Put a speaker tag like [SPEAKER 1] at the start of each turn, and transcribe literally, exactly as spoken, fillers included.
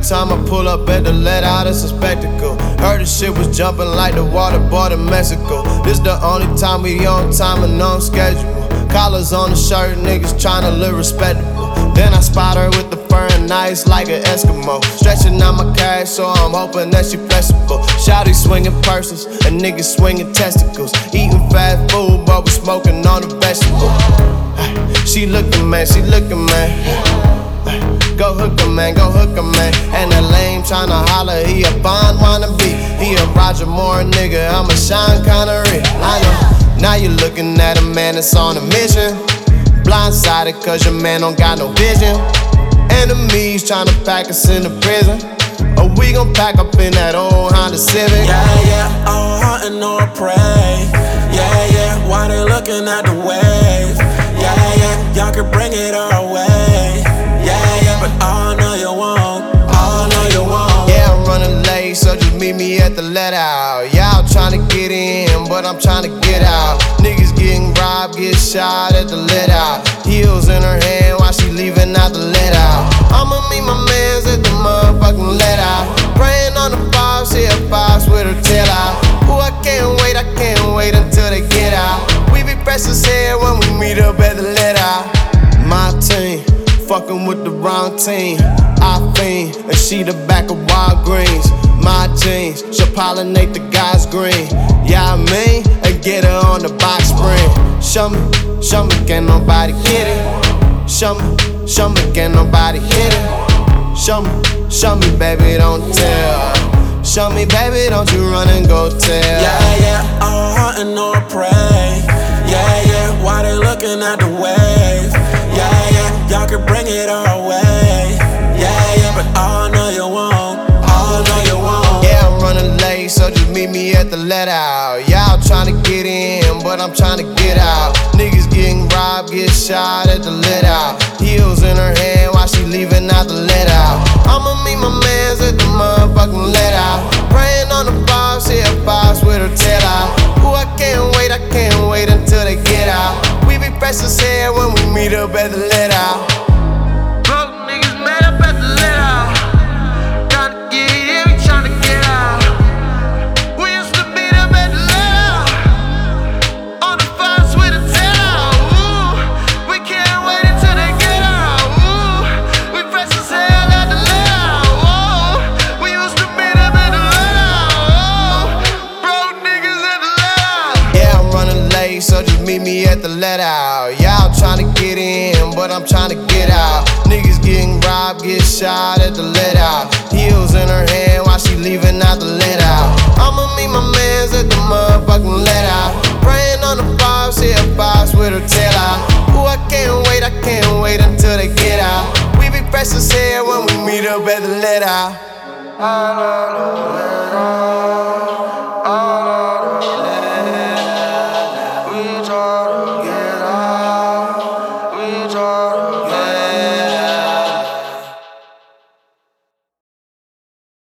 [SPEAKER 1] time I pull up at the let out, it's a spectacle. Heard the shit was jumping like the water bought in Mexico. This the only time we on time and on schedule. Collars on the shirt, niggas tryna look respectable. Then I spot her with the fur and ice like an Eskimo. Stretching out my cash, so I'm hoping that she flexible. Shawty swinging purses, and niggas swinging testicles. Eating fast food, but we smoking on the vegetable. She looking, man, she looking, man. Go hook 'em, man, go hook 'em, man. And that lame tryna holler, he a Bond wannabe. He a Roger Moore nigga, I'm a Sean Connery. I know. Now you looking at a man that's on a mission. Blindsided cause your man don't got no vision. Enemies tryna pack us into prison. Or we gon' pack up in that old Honda Civic.
[SPEAKER 2] Yeah, yeah, all heart and no pray. Yeah, yeah, why they looking at the wave? Yeah, yeah, y'all can bring it our way. Yeah, yeah, but all know you won't. All know you won't.
[SPEAKER 1] Yeah, I'm running late, so just meet me at the let out. Y'all tryna get in, but I'm tryna get out. Niggas getting robbed, get shot at the let out. Heels in her hand while she leaving out the let out. I'ma meet my mans at the motherfucking let out. Praying on the five, see a five with her tail out. Ooh, I can't wait, I can't wait until they get out. We be fresh as hell when we meet up at the let out. My team, fucking with the wrong team. I fiend, and she the back of wild greens. My jeans, she'll pollinate the guy's green. Yeah, I mean, and get her on the box spring. Show me, show me, can't nobody get it. Show me, show me, can't nobody hit it. Show me, show me, baby, don't tell. Show me, baby, don't you run and go tell.
[SPEAKER 2] Yeah, yeah, all heart and no pray. Yeah, yeah, why they looking at the wave? Yeah, yeah, y'all can bring it our way. Yeah, yeah, but all know you won't. All know you won't.
[SPEAKER 1] Yeah, I'm running late, so just meet me at the let out. Y'all tryna get in, but I'm tryna get out. Niggas getting robbed, get shot at the let out. Heels in her hand while she leaving out the let out. I'ma meet my mans at the motherfucking let out. Praying on the five, see a five with her tail out. Ooh, I can't wait, I can't wait until they get out. We be fresh as hell when we meet up at the let out. Broke niggas mad up at the let out. Tryna get in, we tryna get out. We used to beat up at the let out. On the five with a tail out. Ooh, we can't wait until they get out. Ooh, we fresh as hell at the let out. Ooh, we used to beat up at the let out. Ooh, broke niggas at the let out. Yeah, I'm running late, so just meet me at the let out. Y'all tryna get in, but I'm tryna get out. Niggas getting robbed, get shot at the let out. Heels in her hand while she leaving out the let out. I'ma meet my mans at the motherfucking let out. Praying on the five, see a five with her tail out. Ooh, I can't wait, I can't wait until they get out. We be fresh as hell when we meet up at the let out.